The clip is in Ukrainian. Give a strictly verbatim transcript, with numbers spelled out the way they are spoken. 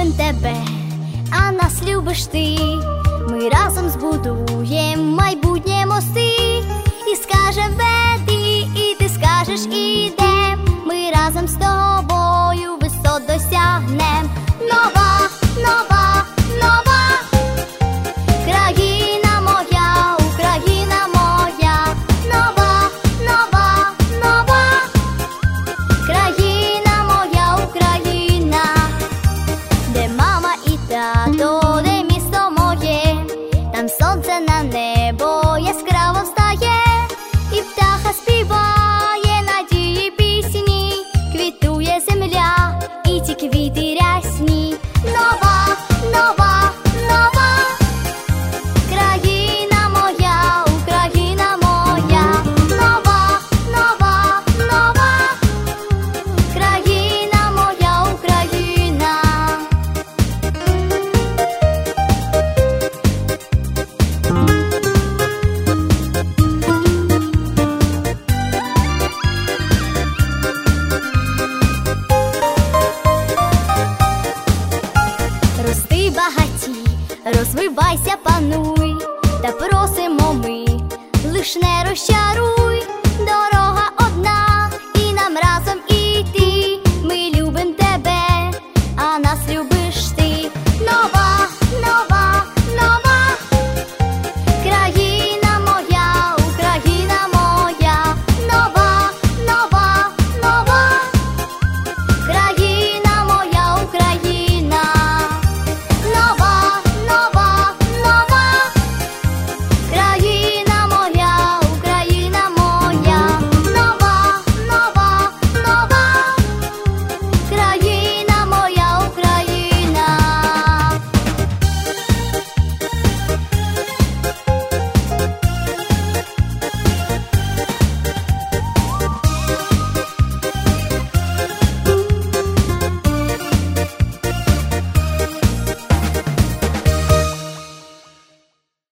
любим тебе, а нас любиш ти. Ми разом збудуєм майбутнє мости. І скажем веди, і ти скажеш ідем. Ми разом з тобою висот досягнем. Нова, нова, нова країна моя, Україна моя. Нова, нова, нова країна моя, Україна. Де мама і тато, де місто моє, там сонце на небо яскраво встає, і птаха співає надії пісні, квітує земля і ті квіти рясні. Нова, нова, нова країна моя, Україна моя. Нова, нова, нова країна моя, Україна. Рости багаті, розвивайся, пануй, та просимо ми, лиш не розчаруй.